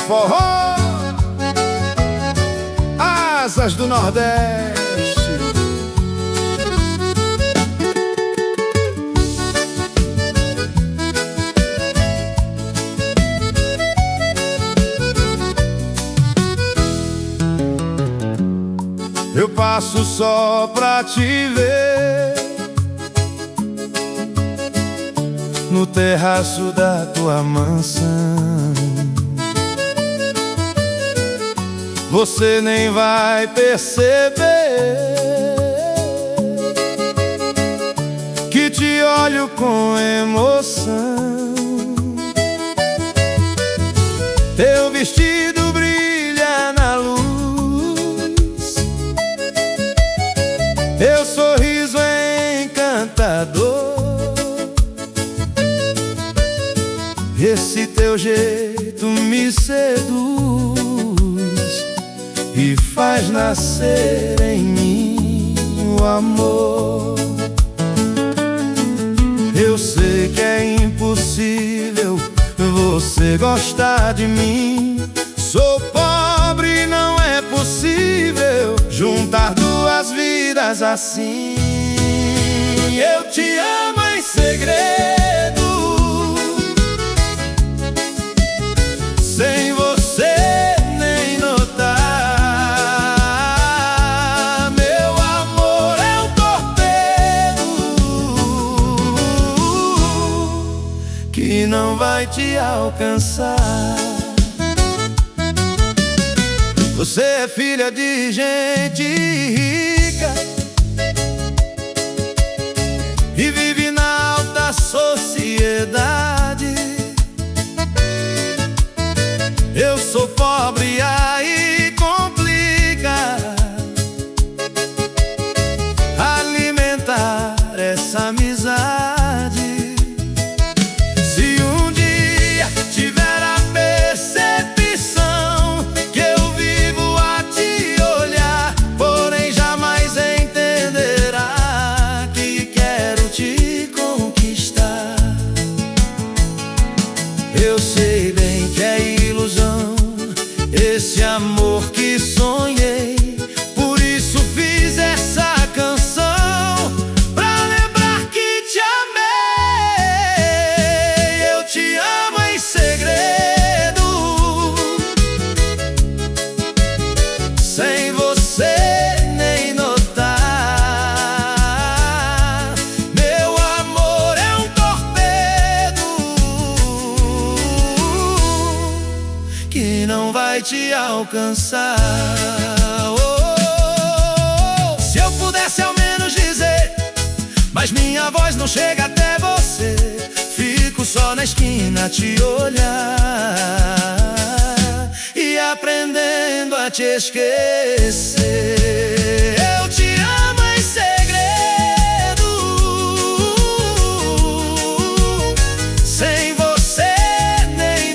forró, asas do Nordeste. Eu passo só pra te ver no terraço da tua mansão. Você nem vai perceber que te olho com emoção. Teu vestido brilha na luz, teu sorriso é encantador. Esse teu jeito me seduz e faz nascer em mim o amor. Eu sei que é impossível você gostar de mim. Sou pobre, não é possível juntar duas vidas assim. Eu te amo em segredo, sem você nem notar. Meu amor é um torpedo que não vai te alcançar. Você é filha de gente rica e vive na alta sociedade. Eu sou pobre, aí complica alimentar essa amizade. Se um dia tiver a percepção que eu vivo a te olhar, porém jamais entenderá que quero te conquistar. Eu sei bem que é ilusão esse amor que sonhei, por isso fiz essa canção pra lembrar que te amei. Eu te amo em segredo, sem você nem notar. Meu amor é um torpedo que não vai te alcançar. Se eu pudesse ao menos dizer, mas minha voz não chega até você, fico só na esquina a te olhar e aprendendo a te esquecer. Eu te amo em segredo, sem você nem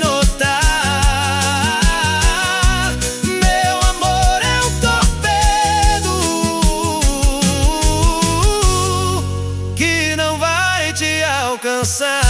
notar. Meu amor é um torpedo que não vai te alcançar.